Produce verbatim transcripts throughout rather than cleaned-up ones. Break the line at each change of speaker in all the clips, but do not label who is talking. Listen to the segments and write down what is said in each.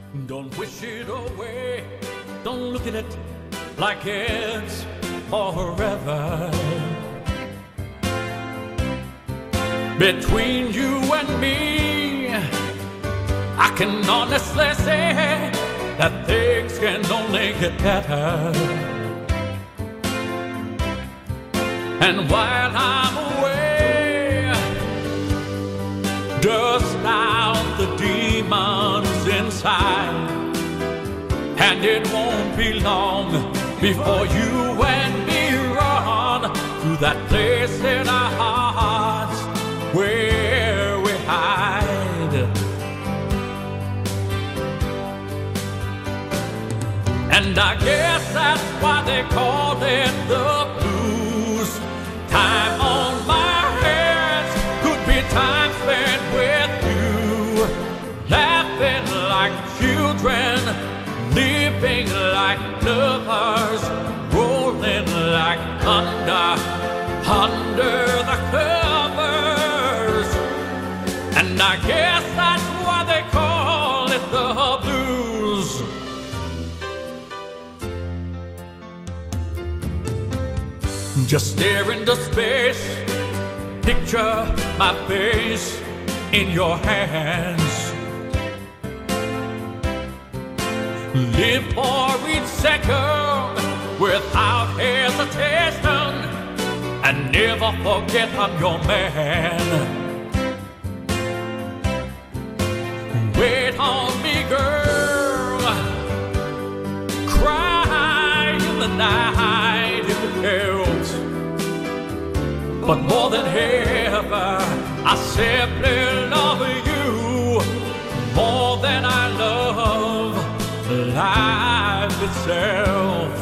Don't wish it away. Don't look at it like it's forever. Between you and me, I can honestly say that things can only get better. And while I'm away, dust out the demons inside, and it won't be long before you and me run to that place in our hearts where we hide. And I guess that's why they call it the blues. Time on my hands could be time spent with you, laughing like children, living like lovers, rolling like thunder under the covers. And I guess that's why they call it the blues. Just stare into space, picture my face in your hands. Live for each second without hesitation, and never forget I'm your man. Wait on me, girl, cry in the night if it helps. But more than ever, I simply love you more than I love life itself.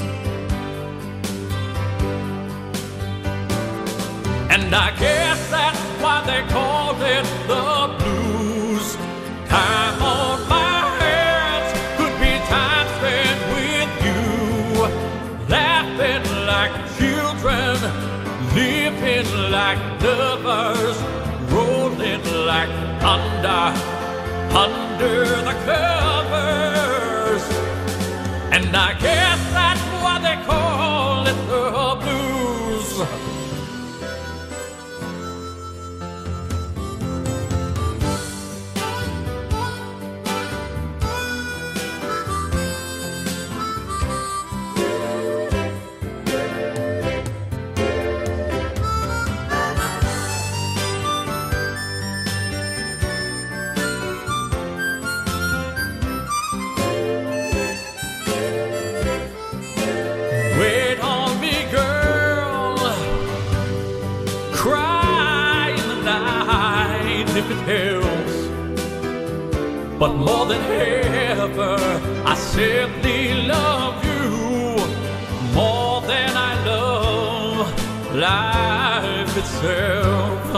And I guess that's why they called it the blues. Time on my hands could be time spent with you, laughing like children, living like lovers, rolling like thunder under the covers. And I guess that's why they call it the blues. Wait on me, girl, cry in the night if it helps. But more than ever, I simply love you more than I love life itself.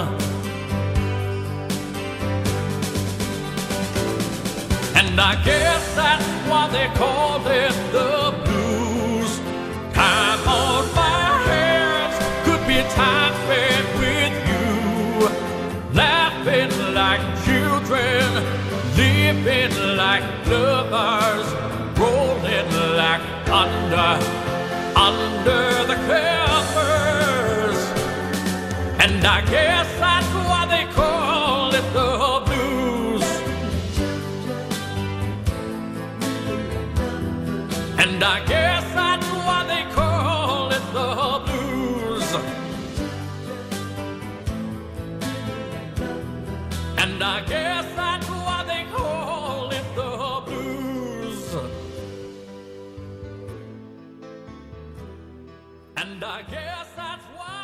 And I guess that's why they called it the blues. Time on my hands could be time spent with you, laughing like children, living like lovers, rolling like thunder under the covers. And I guess that's why they call it the blues. And I guess that's why they call it the blues. And I guess that's why they call it the blues. And I guess that's why